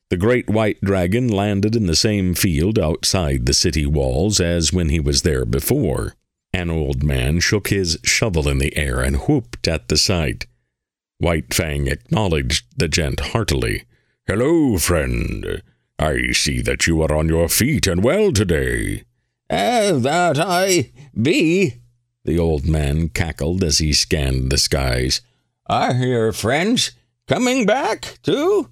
The great white dragon landed in the same field outside the city walls as when he was there before. An old man shook his shovel in the air and whooped at the sight. White Fang acknowledged the gent heartily. "Hello, friend. I see that you are on your feet and well today." That I be," the old man cackled as he scanned the skies. "Are your friends coming back, too?"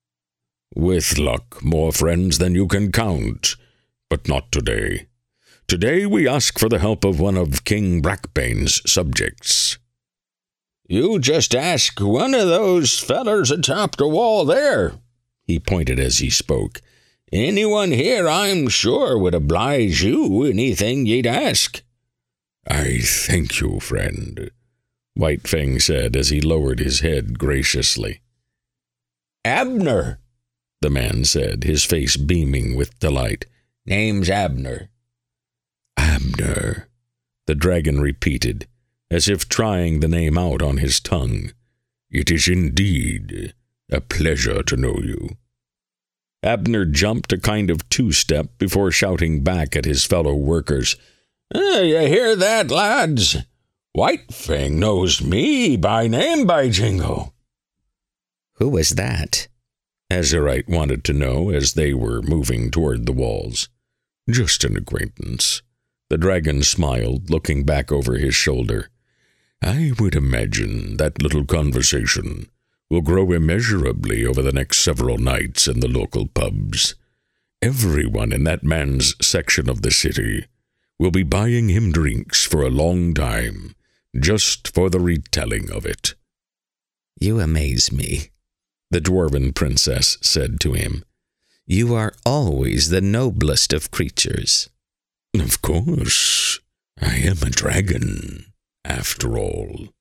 "With luck, more friends than you can count, but not today. Today we ask for the help of one of King Brackbane's subjects." "You just ask one of those fellers atop the wall there," he pointed as he spoke. "Anyone here, I'm sure, would oblige you anything you'd ask." "I thank you, friend," White Fang said as he lowered his head graciously. "Abner," the man said, his face beaming with delight. "Name's Abner." "Abner," the dragon repeated, as if trying the name out on his tongue. "It is indeed a pleasure to know you." Abner jumped a kind of two-step before shouting back at his fellow workers. "You hear that, lads? White Fang knows me by name, by jingo." "Who was that?" Azurite wanted to know as they were moving toward the walls. "Just an acquaintance." The dragon smiled, looking back over his shoulder. "I would imagine that little conversation will grow immeasurably over the next several nights in the local pubs. Everyone in that man's section of the city will be buying him drinks for a long time, just for the retelling of it." "You amaze me," the dwarven princess said to him. "You are always the noblest of creatures." "Of course, I am a dragon, after all."